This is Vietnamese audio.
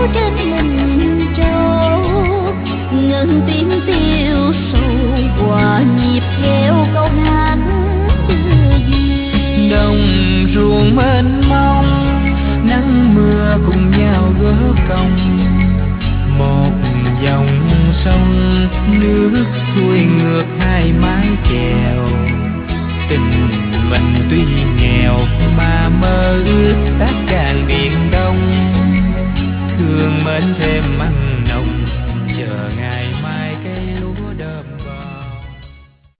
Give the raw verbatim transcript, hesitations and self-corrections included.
trên mình trâu, ngân tiếng tiêu sầu hòa nhịp theo câu hát đưa duyên. Đồng ruộng mênh mông, nắng mưa cùng nhau gỡ cong, một dòng sông nước xuôi ngược hai mái chèo. Tình mình tuy nghèo mà mơ ước tác càng biển đông, thương mến thêm mặn